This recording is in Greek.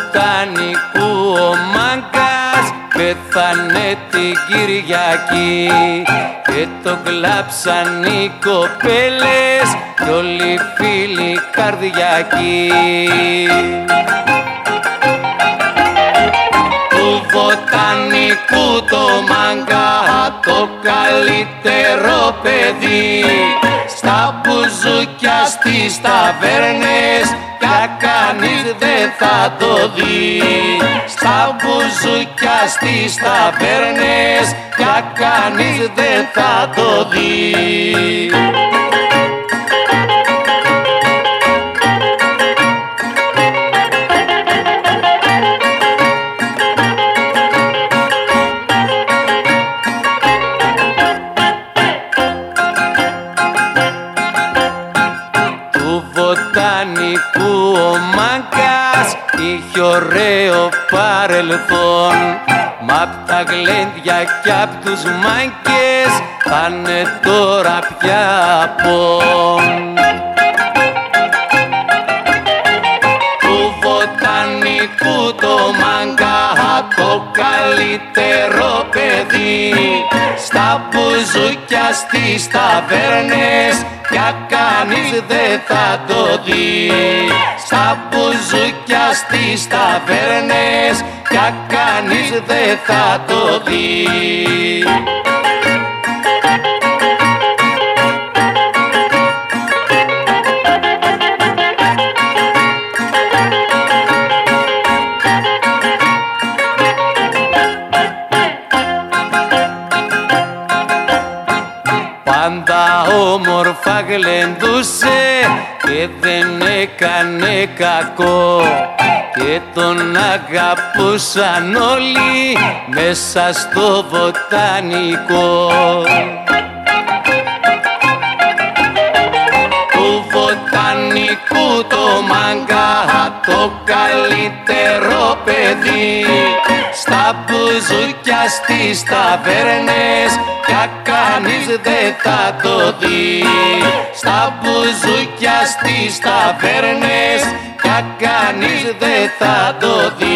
βοτανικού ο μάγκας πέθανε την Κυριακή και το κλάψαν οι κοπέλες κι όλοι οι φίλοι καρδιακοί. Του βοτανικού το μάγκα το καλύτερο παιδί, στα μπουζούκια στις ταβέρνες πια κανείς δεν θα το δει. Στα μπουζούκια στις ταβέρνες πια κανείς δεν θα το δει. Βοτανικού ο μάγκας είχε ωραίο παρελθόν, μ' απ' τα γλέντια κι απ' τους μάγκες πάνε τώρα πια απόν. Του βοτανικού το μάγκα το καλύτερο παιδί, στα μπουζούκια στις ταβέρνες πια κανείς δεν θα το δει. Στα μπουζούκια στις ταβέρνες πια κανείς δεν θα το δει. Πάντα όμορφα γλεντούσε και δεν έκανε κακό και τον αγαπούσαν όλοι μέσα στο βοτανικό. Του βοτανικού το μάγκα το καλύτερο παιδί, στα μπουζούκια στις ταβέρνες πια κανείς δεν θα το δει. Στα μπουζούκια στις ταβέρνες πια κανείς δεν θα το δει.